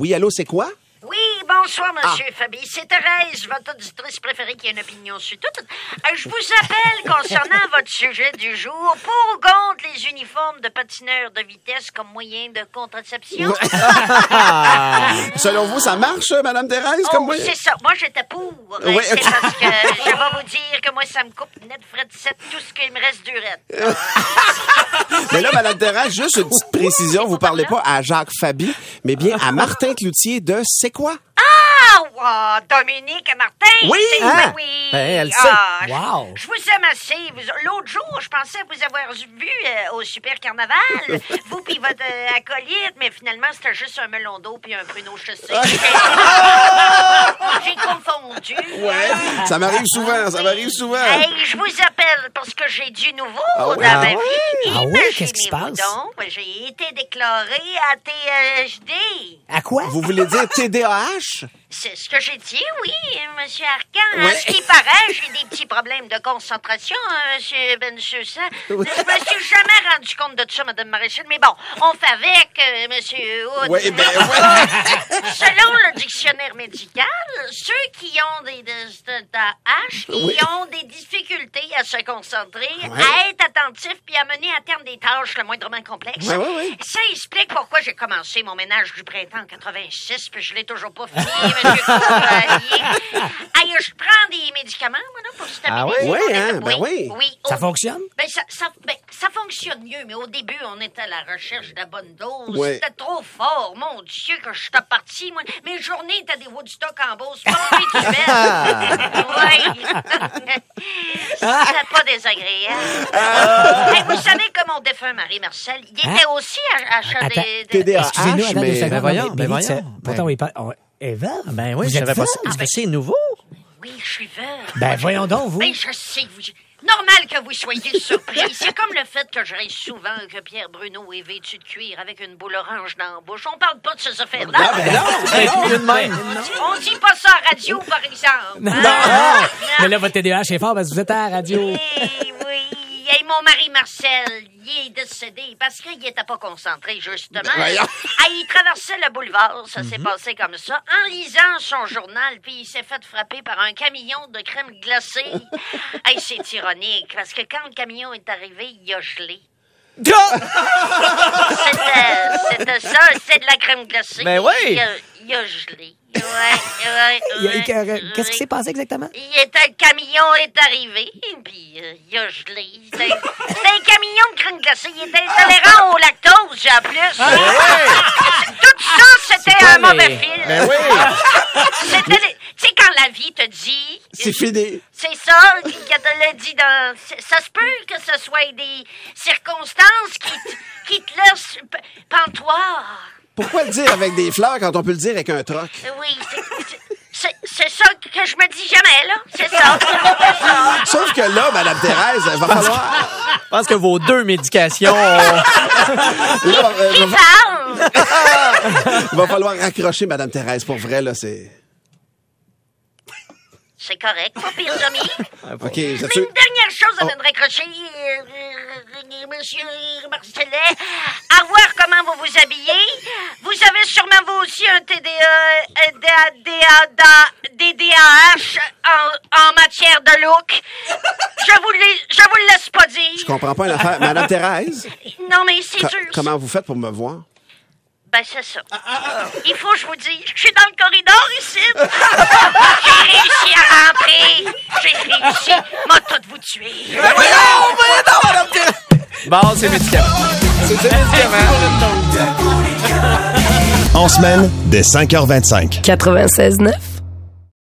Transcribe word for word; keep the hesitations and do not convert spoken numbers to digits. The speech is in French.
Oui, allô, c'est quoi? Oui, bonsoir, Monsieur ah. Fabi. C'est Thérèse, votre auditrice préférée qui a une opinion sur tout. Euh, je vous appelle concernant votre sujet du jour. Pour ou contre les uniformes de patineurs de vitesse comme moyen de contraception? Selon vous, ça marche, Madame Thérèse, oh, comme moyen? C'est ça. Moi, j'étais pour. Oui. C'est parce que je vais vous dire que moi, ça me coupe net frais de sept tout ce qu'il me reste du raid. Mais là, Madame Thérèse, juste une petite précision. Vous parlez pas à Jacques Fabi, mais bien à Martin Cloutier de C'est quoi? Ah, wow, Dominique et Martin. Oui, c'est, hein? ben oui. Ben, elle sait. Ah, wow. Je, je vous aime assez. Vous, l'autre jour, je pensais vous avoir vu euh, au Super Carnaval, vous puis votre euh, acolyte, mais finalement, c'était juste un melon d'eau puis un pruneau chaussé. J'ai confondu. Ouais, ça m'arrive souvent, ça m'arrive souvent. Hey, je vous appelle parce que j'ai du nouveau ah ouais? dans ah ma ouais? vie. Ah oui? Qu'est-ce qui se passe? Donc, j'ai été déclaré à T H D. À quoi? Vous voulez dire T D A H? C'est ce que j'ai dit, oui, Monsieur Arcan. Ouais. À ce qui paraît, j'ai des petits problèmes de concentration, hein, Monsieur Bensussa. Oui. Je me suis jamais rendu compte de ça, Madame Maréchal, mais bon, on fait avec, euh, Monsieur Hood. Oui, ben oui. Selon le dictionnaire médical, ceux qui ont des D A H, qui oui. ont des difficultés à se concentrer, ouais. à être attentifs puis à mener à terme des tâches le moindrement complexes. Ouais, ouais, ouais. Ça explique pourquoi j'ai commencé mon ménage du printemps en quatre-vingt-six, puis je l'ai toujours pas fini. Monsieur Aïe, je prends des médicaments, moi, là, pour stabiliser. Ah oui? Oui, hein? Oui, ben oui. oui. Ça au... fonctionne? Ben ça, ça, ben, ça fonctionne mieux, mais au début, on était à la recherche de la bonne dose. Oui. C'était trop fort. Mon Dieu, que je suis parti, moi. Mes journées étaient des Woodstock en Beauce. Pas rituel. Oui. C'était pas désagréable. Ah. Hey, vous savez que mon défunt Marie-Marcel, il était hein? aussi à achat des... T D A H, excusez-nous, attends mais... deux secondes. Ben voyons, ben voyons. Ça, pourtant, oui, pas... Eva? Ben oui, vous je savais êtes pas veuve? ça. Ah, ben, c'est nouveau? Oui, je suis veuve. Ben voyons donc, vous. Ben, je sais, vous... Normal que vous soyez surpris. C'est comme le fait que je rêve souvent que Pierre Bruno est vêtu de cuir avec une boule orange dans la bouche. On parle pas de ces affaires-là. Non, ben non, ben non, même. On dit pas ça à radio, par exemple. Non, ah, non. Mais là, votre T D A H est fort parce que vous êtes à la radio. Oui, oui. Et mon mari Marcel, il est décédé parce qu'il n'était pas concentré, justement. Ben, ah, il traversait le boulevard, ça mm-hmm. s'est passé comme ça, en lisant son journal, puis il s'est fait frapper par un camion de crème glacée. Hey, c'est ironique, parce que quand le camion est arrivé, il a gelé. c'était, c'était ça, c'est de la crème glacée. Mais oui! Il a, il a gelé. Ouais, ouais, ouais, il, ouais. Qu'est-ce qui s'est passé exactement? Il était, le camion est arrivé, puis euh, il a gelé. C'était, c'était un camion de crème glacée. Il était intolérant au lactose, en plus. Ah, ouais. Tout ça, c'était un mauvais les... film. Mais oui! C'était, tu sais, quand la vie te dit... C'est fini. C'est ça, qu'il te l'a dit dans... Ça se peut que ce soit des circonstances qui, t- qui te laissent pantoir. Pourquoi le dire avec des fleurs quand on peut le dire avec un troc? Oui, c'est, c'est, c'est ça que je me dis jamais, là. C'est ça. C'est ça. Sauf que là, Madame Thérèse, il va falloir... Je pense que vos deux médications... là, euh, Qui va... parle? Il va falloir raccrocher, Madame Thérèse. Pour vrai, là, c'est... C'est correct, pas pire, Tommy. OK, Mais une dernière chose avant oh. de raccrocher, euh, euh, Monsieur Marcellet. À voir comment vous vous habillez. Vous avez sûrement, vous aussi, un T D A H en, en matière de look. Je vous, les, je vous le laisse pas dire. Je comprends pas une affaire. Madame Thérèse? Non, mais c'est Co- dur. Comment vous faites pour me voir? Ben, c'est ça. Ah, ah, ah. Il faut que je vous dise, je suis dans le corridor ici. J'ai réussi à rentrer. J'ai réussi. M'a tout vous tuer. Mais voyons, voyons, Madame Thérèse. Bon, c'est médicament. C'est des médicaments. En semaine, dès cinq heures vingt-cinq. quatre-vingt-seize neuf